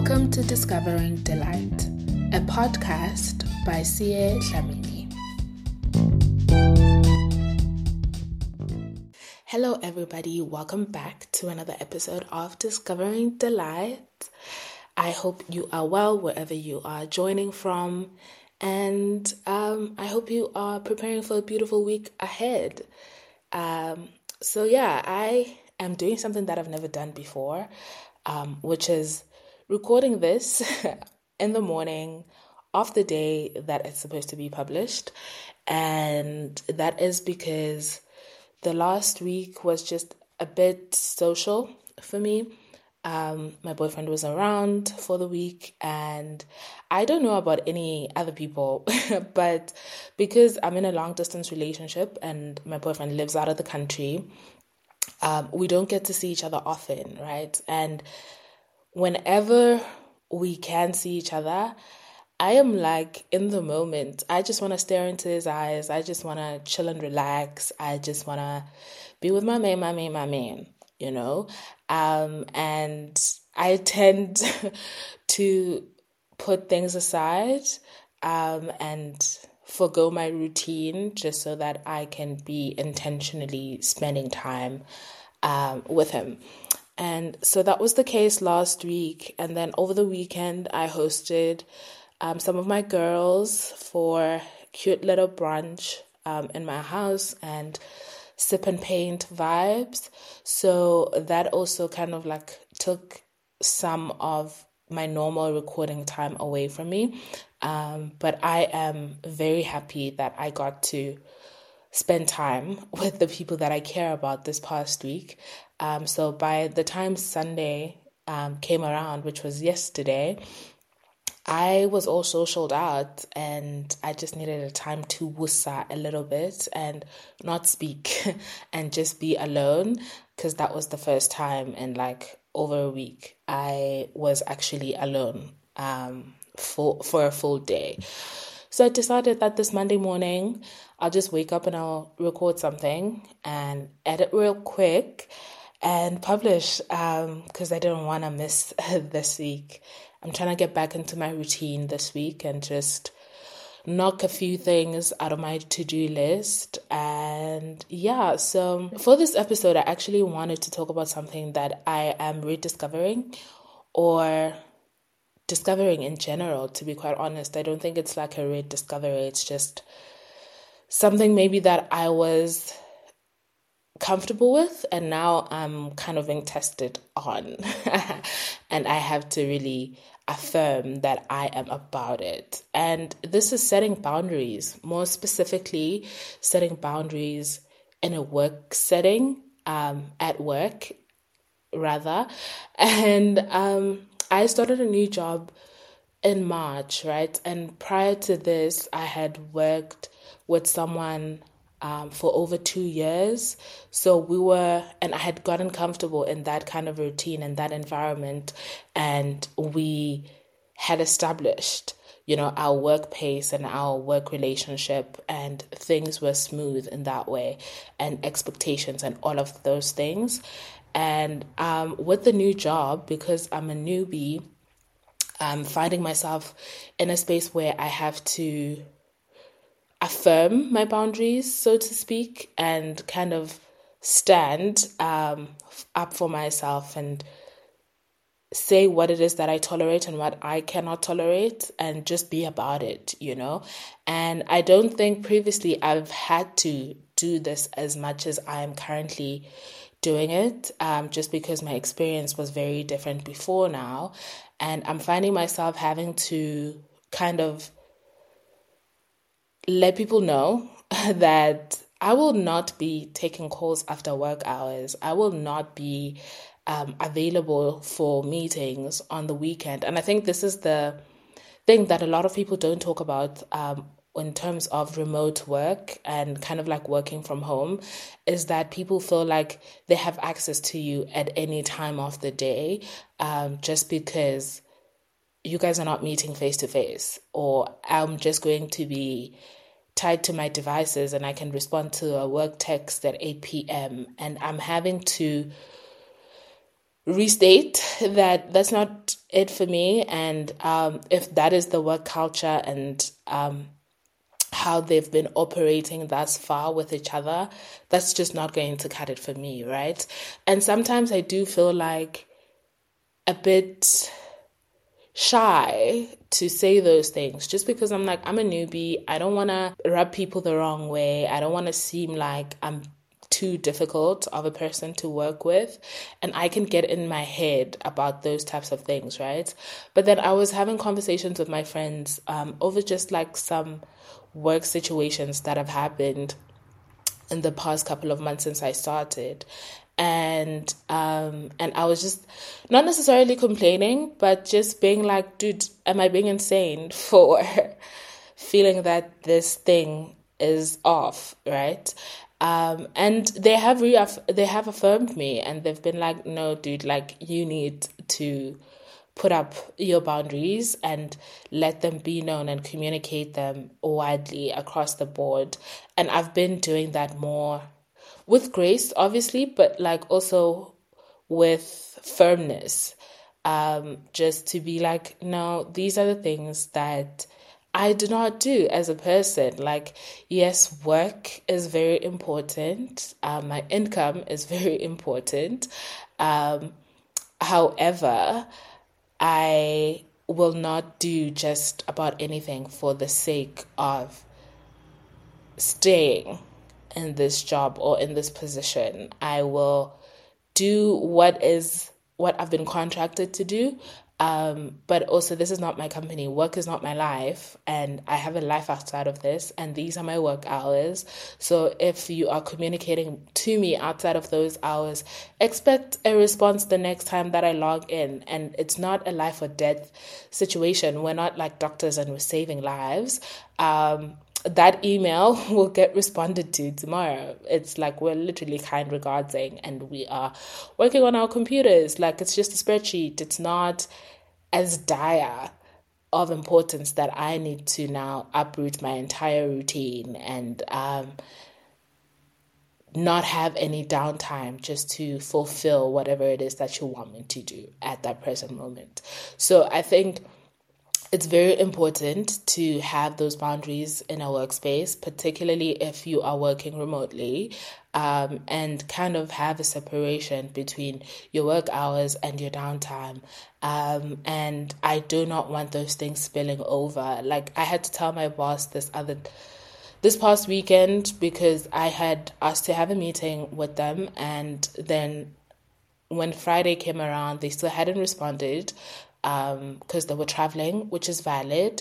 Welcome to Discovering Delight, a podcast by Sie Dlamini. Hello everybody, welcome back to another episode of Discovering Delight. I hope you are well wherever you are joining from, and I hope you are preparing for a beautiful week ahead. I am doing something that I've never done before, which is recording this in the morning of the day that it's supposed to be published. And that is because the last week was just a bit social for me. My boyfriend was around for the week, and I don't know about any other people, but because I'm in a long distance relationship and my boyfriend lives out of the country, we don't get to see each other often, right? And whenever we can see each other, I am like in the moment. I just want to stare into his eyes. I just want to chill and relax. I just want to be with my man, you know? And I tend to put things aside and forgo my routine just so that I can be intentionally spending time with him. And so that was the case last week. And then over the weekend, I hosted some of my girls for a cute little brunch in my house and sip and paint vibes. So that also kind of like took some of my normal recording time away from me. But I am very happy that I got to spend time with the people that I care about this past week. So by the time Sunday came around, which was yesterday, I was all socialed out and I just needed a time to wussa a little bit and not speak and just be alone, because that was the first time in like over a week I was actually alone for a full day. So I decided that this Monday morning I'll just wake up and I'll record something and edit real quick and publish because I didn't want to miss this week. I'm trying to get back into my routine this week and just knock a few things out of my to-do list. And yeah, so for this episode, I actually wanted to talk about something that I am rediscovering, or discovering in general, to be quite honest. I don't think it's like a rediscovery. It's just something maybe that I was comfortable with and now I'm kind of being tested on and I have to really affirm that I am about it. And this is setting boundaries, more specifically setting boundaries in a work setting, at work rather. And I started a new job in March, right? And prior to this, I had worked with someone for over 2 years. So I had gotten comfortable in that kind of routine and that environment. And we had established, our work pace and our work relationship, and things were smooth in that way, and expectations and all of those things. And with the new job, because I'm a newbie, I'm finding myself in a space where I have to affirm my boundaries, so to speak, and kind of stand up for myself and say what it is that I tolerate and what I cannot tolerate, and just be about it, And I don't think previously I've had to do this as much as I am currently doing it, just because my experience was very different before now. And I'm finding myself having to kind of let people know that I will not be taking calls after work hours. I will not be available for meetings on the weekend. And I think this is the thing that a lot of people don't talk about in terms of remote work and kind of like working from home, is that people feel like they have access to you at any time of the day, just because you guys are not meeting face to face, or I'm just going to be tied to my devices and I can respond to a work text at 8 p.m. And I'm having to restate that that's not it for me. And if that is the work culture and how they've been operating thus far with each other, that's just not going to cut it for me, right? And sometimes I do feel like a bit shy to say those things just because I'm like, I'm a newbie. I don't want to rub people the wrong way. I don't want to seem like I'm too difficult of a person to work with, and I can get in my head about those types of things, right? But then I was having conversations with my friends over just like some work situations that have happened in the past couple of months since I started. And I was just not necessarily complaining, but just being like, dude, am I being insane for feeling that this thing is off, right? And they have affirmed me, and they've been like, no, dude, like you need to put up your boundaries and let them be known and communicate them widely across the board. And I've been doing that more with grace, obviously, but like also with firmness. Just to be like, no, these are the things that I do not do as a person. Like, yes, work is very important. My income is very important. However, I will not do just about anything for the sake of staying in this job or in this position. I will do what I've been contracted to do. But also, this is not my company. Work is not my life, and I have a life outside of this, and these are my work hours. So if you are communicating to me outside of those hours, expect a response the next time that I log in. And it's not a life or death situation. We're not like doctors and we're saving lives. That email will get responded to tomorrow. It's like we're literally kind regarding, and we are working on our computers. Like it's just a spreadsheet. It's not as dire of importance that I need to now uproot my entire routine and not have any downtime just to fulfill whatever it is that you want me to do at that present moment. So I think it's very important to have those boundaries in a workspace, particularly if you are working remotely, and kind of have a separation between your work hours and your downtime. And I do not want those things spilling over. Like I had to tell my boss this past weekend because I had asked to have a meeting with them, and then when Friday came around, they still hadn't responded. Because they were traveling, which is valid,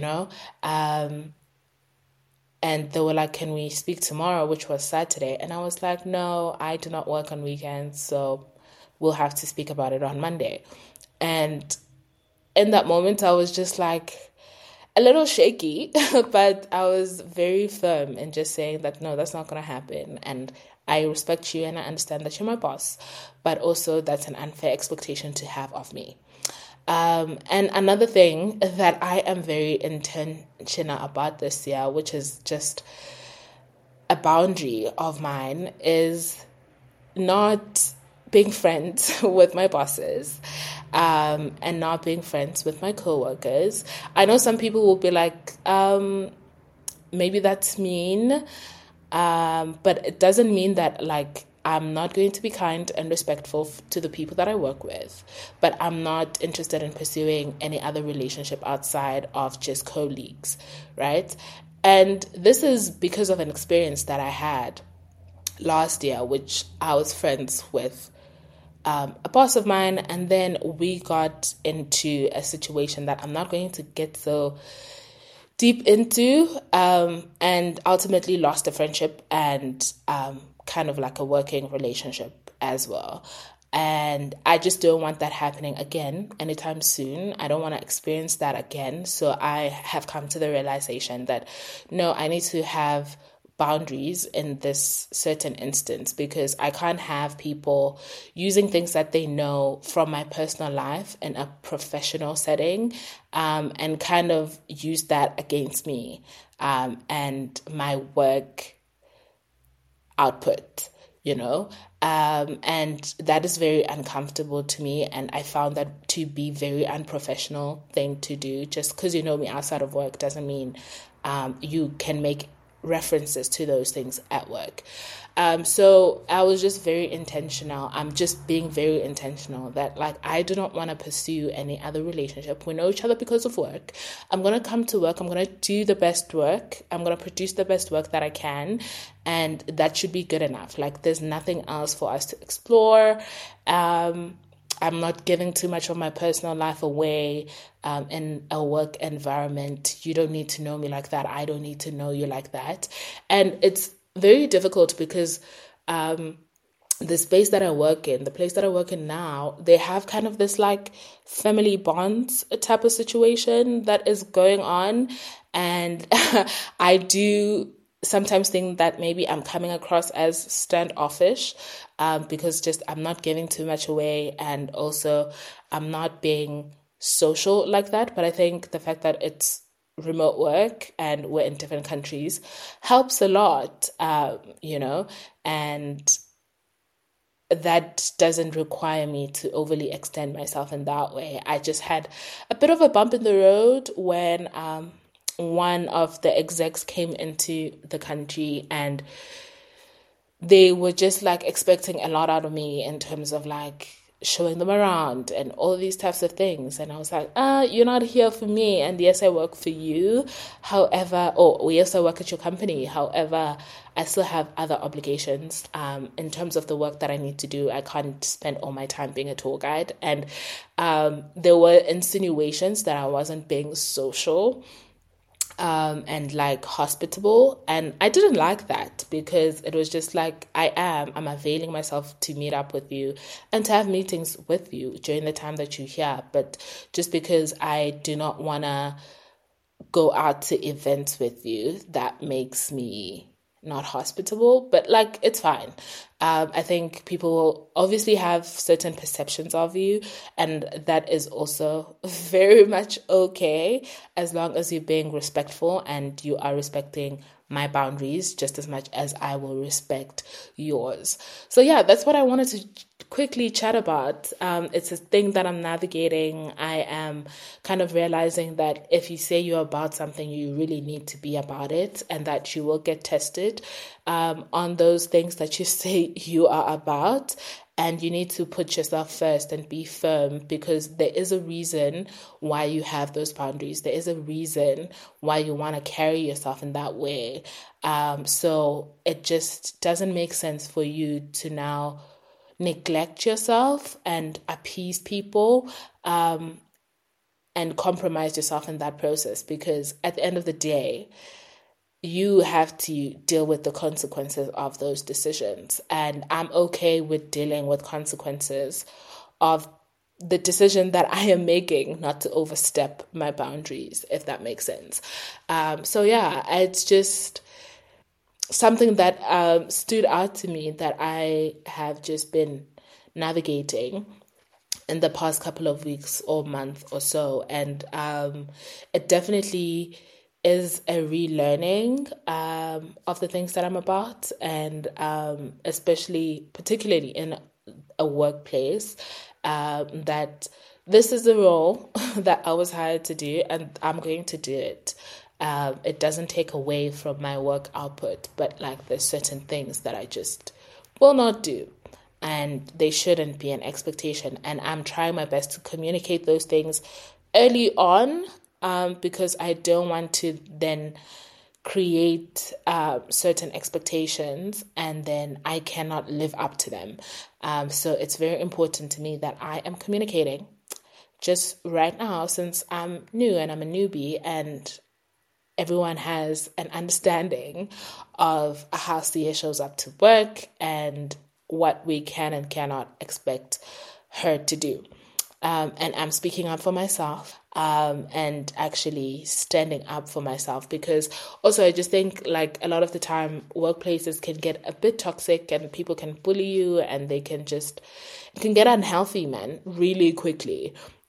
and they were like, can we speak tomorrow, which was Saturday? And I was like, no, I do not work on weekends, so we'll have to speak about it on Monday. And in that moment, I was just like a little shaky, but I was very firm in just saying that, no, that's not going to happen. And I respect you and I understand that you're my boss, but also that's an unfair expectation to have of me. And another thing that I am very intentional about this year, which is just a boundary of mine, is not being friends with my bosses, and not being friends with my coworkers. I know some people will be like, maybe that's mean, but it doesn't mean that like I'm not going to be kind and respectful to the people that I work with, but I'm not interested in pursuing any other relationship outside of just colleagues, right? And this is because of an experience that I had last year, which I was friends with a boss of mine, and then we got into a situation that I'm not going to get so deep into, and ultimately lost a friendship and kind of like a working relationship as well. And I just don't want that happening again anytime soon. I don't want to experience that again. So I have come to the realization that, no, I need to have boundaries in this certain instance, because I can't have people using things that they know from my personal life in a professional setting, and kind of use that against me, and my work output. you know? And that is very uncomfortable to me. And I found that to be very unprofessional thing to do. Just because you know me outside of work doesn't mean you can make references to those things at work. So I was just very intentional. I'm just being very intentional that like I do not want to pursue any other relationship. We know each other because of work. I'm going to come to work. I'm going to do the best work. I'm going to produce the best work that I can. And that should be good enough. Like there's nothing else for us to explore. I'm not giving too much of my personal life away in a work environment. You don't need to know me like that. I don't need to know you like that. And it's very difficult because the space that I work in, the place that I work in now, they have kind of this like family bonds type of situation that is going on. And I do sometimes think that maybe I'm coming across as standoffish because just I'm not giving too much away, and also I'm not being social like that. But I think the fact that it's remote work and we're in different countries helps a lot, and that doesn't require me to overly extend myself in that way. I just had a bit of a bump in the road when one of the execs came into the country, and they were just like expecting a lot out of me in terms of like showing them around and all these types of things. And I was like, you're not here for me. And yes, I work for you. However, yes, I work at your company. However, I still have other obligations in terms of the work that I need to do. I can't spend all my time being a tour guide. And there were insinuations that I wasn't being social and like hospitable, and I didn't like that because it was just like I'm availing myself to meet up with you and to have meetings with you during the time that you're here. But just because I do not want to go out to events with you, that makes me not hospitable. But like it's fine. I think people will obviously have certain perceptions of you, and that is also very much okay as long as you're being respectful and you are respecting my boundaries just as much as I will respect yours. So yeah, that's what I wanted to quickly chat about. It's a thing that I'm navigating. I am kind of realizing that if you say you're about something, you really need to be about it, and that you will get tested on those things that you say you are about. And you need to put yourself first and be firm, because there is a reason why you have those boundaries. There is a reason why you want to carry yourself in that way. So it just doesn't make sense for you to now neglect yourself and appease people and compromise yourself in that process, because at the end of the day, you have to deal with the consequences of those decisions. And I'm okay with dealing with consequences of the decision that I am making not to overstep my boundaries, if that makes sense. So yeah, it's just something that stood out to me that I have just been navigating in the past couple of weeks or month or so. And it definitely is a relearning of the things that I'm about, and particularly in a workplace, that this is the role that I was hired to do, and I'm going to do it. It doesn't take away from my work output, but like there's certain things that I just will not do, and they shouldn't be an expectation. And I'm trying my best to communicate those things early on, because I don't want to then create certain expectations and then I cannot live up to them. So it's very important to me that I am communicating. Just right now, since I'm new and I'm a newbie, and everyone has an understanding of how Sia shows up to work and what we can and cannot expect her to do. And I'm speaking up for myself, and actually standing up for myself, because also I just think like a lot of the time workplaces can get a bit toxic and people can bully you, and it can get unhealthy, man, really quickly.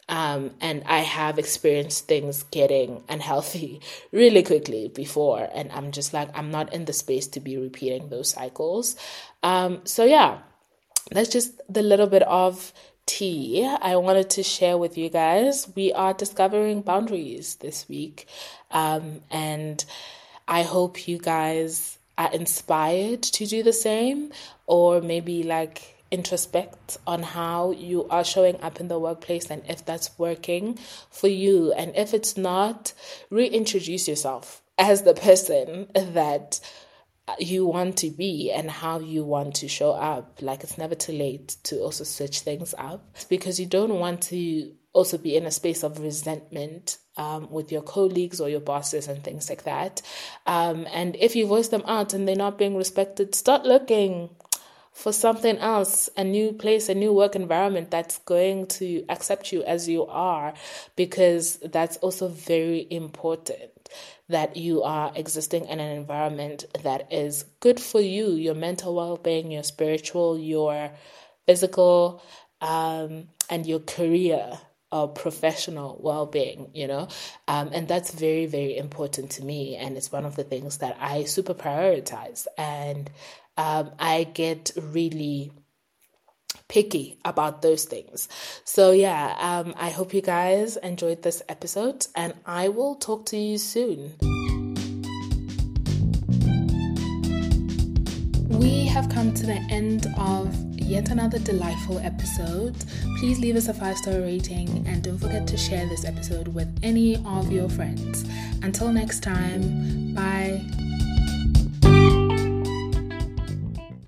And I have experienced things getting unhealthy really quickly before. And I'm just like, I'm not in the space to be repeating those cycles. So yeah, that's just the little bit of tea I wanted to share with you guys. We are discovering boundaries this week. And I hope you guys are inspired to do the same, or maybe like introspect on how you are showing up in the workplace and if that's working for you. And if it's not, reintroduce yourself as the person that you want to be and how you want to show up. Like, it's never too late to also switch things up, because you don't want to also be in a space of resentment with your colleagues or your bosses and things like that. And if you voice them out and they're not being respected, start looking for something else, a new place, a new work environment that's going to accept you as you are, because that's also very important, that you are existing in an environment that is good for you, your mental well-being, your spiritual, your physical, and your career or professional well-being, and that's very, very important to me. And it's one of the things that I super prioritize. And I get really picky about those things. So yeah, I hope you guys enjoyed this episode, and I will talk to you soon. We have come to the end of yet another delightful episode. Please leave us a 5-star rating, and don't forget to share this episode with any of your friends. Until next time, bye.